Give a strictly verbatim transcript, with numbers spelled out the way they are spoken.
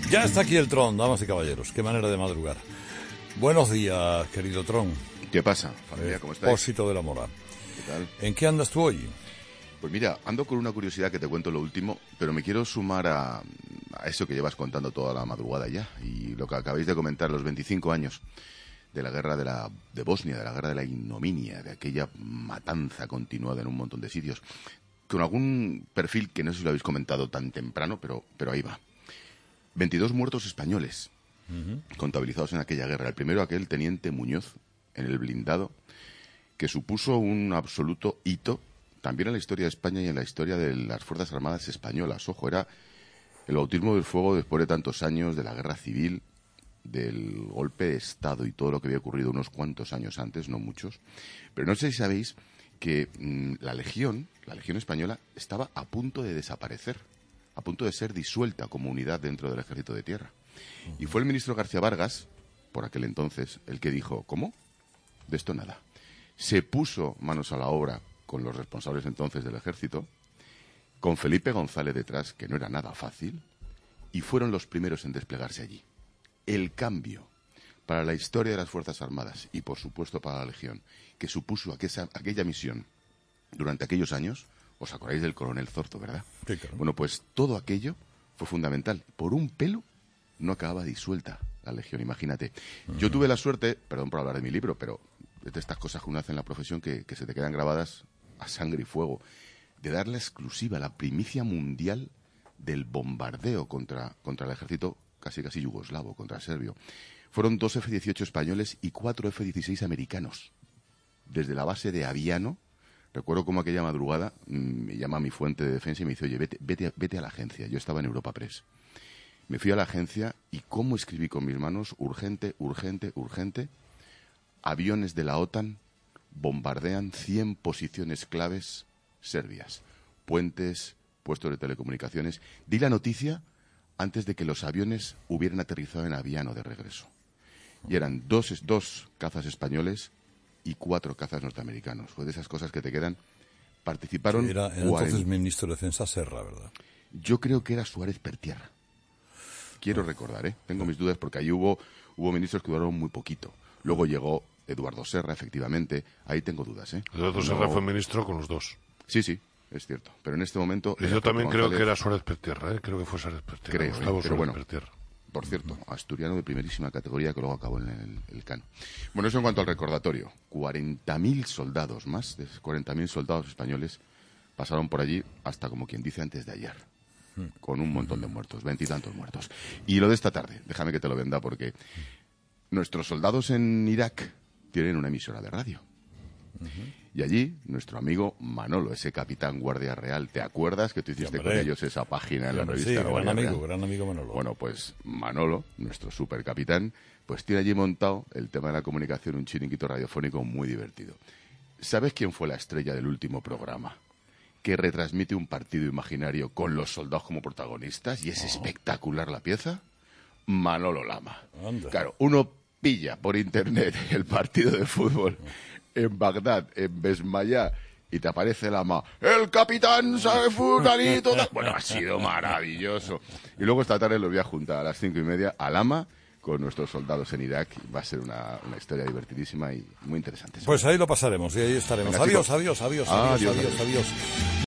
Ya está aquí el Tron, damas y caballeros. Qué manera de madrugar. Buenos días, querido Tron. ¿Qué pasa, familia? ¿Cómo estáis? Pósito de la Mora. ¿Qué tal? ¿En qué andas tú hoy? Pues mira, ando con una curiosidad que te cuento lo último, pero me quiero sumar a, a eso que llevas contando toda la madrugada ya, y lo que acabáis de comentar, los veinticinco años de la guerra de, la, de Bosnia, de la guerra de la ignominia, de aquella matanza continuada en un montón de sitios, con algún perfil que no sé si lo habéis comentado tan temprano, pero, pero ahí va. veintidós muertos españoles uh-huh. contabilizados en aquella guerra. El primero, aquel teniente Muñoz, en el blindado, que supuso un absoluto hito también en la historia de España y en la historia de las Fuerzas Armadas españolas. Ojo, era el bautismo del fuego después de tantos años de la guerra civil, del golpe de Estado y todo lo que había ocurrido unos cuantos años antes, no muchos. Pero no sé si sabéis que mmm, la Legión, la Legión Española, estaba a punto de desaparecer, a punto de ser disuelta como unidad dentro del Ejército de Tierra. Y fue el ministro García Vargas, por aquel entonces, el que dijo, ¿cómo? De esto nada. Se puso manos a la obra con los responsables entonces del Ejército, con Felipe González detrás, que no era nada fácil, y fueron los primeros en desplegarse allí. El cambio para la historia de las Fuerzas Armadas y, por supuesto, para la Legión, que supuso aquella, aquella misión durante aquellos años, os acordáis del coronel Zorto, ¿verdad? Sí, claro. Bueno, pues todo aquello fue fundamental. Por un pelo no acababa disuelta la Legión, imagínate. Uh-huh. Yo tuve la suerte, perdón por hablar de mi libro, pero de estas cosas que uno hace en la profesión que, que se te quedan grabadas a sangre y fuego, de dar la exclusiva, la primicia mundial del bombardeo contra, contra el ejército casi casi yugoslavo, contra el serbio. Fueron dos efe dieciocho españoles y cuatro efe dieciséis americanos. Desde la base de Aviano, recuerdo cómo aquella madrugada mmm, me llama mi fuente de defensa y me dice, oye, vete, vete, vete a la agencia. Yo estaba en Europa Press. Me fui a la agencia y cómo escribí con mis manos, urgente, urgente, urgente, aviones de la OTAN bombardean cien posiciones claves serbias, puentes, puestos de telecomunicaciones. Di la noticia antes de que los aviones hubieran aterrizado en Aviano de regreso. Y eran dos, dos cazas españoles y cuatro cazas norteamericanos. Fue de esas cosas que te quedan. Participaron... Sí, era, era entonces el ministro de Defensa Serra, ¿verdad? Yo creo que era Suárez Pertierra. Quiero recordar, ¿eh? Tengo mis dudas porque ahí hubo, hubo ministros que duraron muy poquito. Luego llegó Eduardo Serra, efectivamente. Ahí tengo dudas, ¿eh? Eduardo no... Serra fue ministro con los dos. Sí, sí. Es cierto, pero en este momento... Y yo también creo González... que era Suárez Pertierra, ¿eh? Creo que fue Suárez Pertierra. Creo, Gustavo ¿eh? Pero Suárez bueno, Pertierra. Por cierto, asturiano de primerísima categoría que luego acabó en el, el C A N. Bueno, eso en cuanto al recordatorio. cuarenta mil soldados, más de cuarenta mil soldados españoles pasaron por allí hasta, como quien dice, antes de ayer. Con un montón de muertos, veintitantos muertos. Y lo de esta tarde, déjame que te lo venda porque nuestros soldados en Irak tienen una emisora de radio. Uh-huh. Y allí, nuestro amigo Manolo, ese capitán guardia real, ¿te acuerdas que tú hiciste sí, con ellos esa página en la revista? Sí, La gran amigo, Real? gran amigo Manolo. Bueno, pues Manolo, nuestro supercapitán, pues tiene allí montado el tema de la comunicación, un chiringuito radiofónico muy divertido. ¿Sabes quién fue la estrella del último programa? Que retransmite un partido imaginario con los soldados como protagonistas y es oh. espectacular la pieza. Manolo Lama. Anda. Claro, uno pilla por internet el partido de fútbol en Bagdad, en Besmayá, y te aparece Lama, el capitán sabe fulanito. Bueno, ha sido maravilloso. Y luego esta tarde los voy a juntar a las cinco y media a Lama con nuestros soldados en Irak. Va a ser una, una historia divertidísima y muy interesante. Pues ahí lo pasaremos y ahí estaremos. Venga, adiós, adiós, adiós, adiós, adiós, adiós, adiós.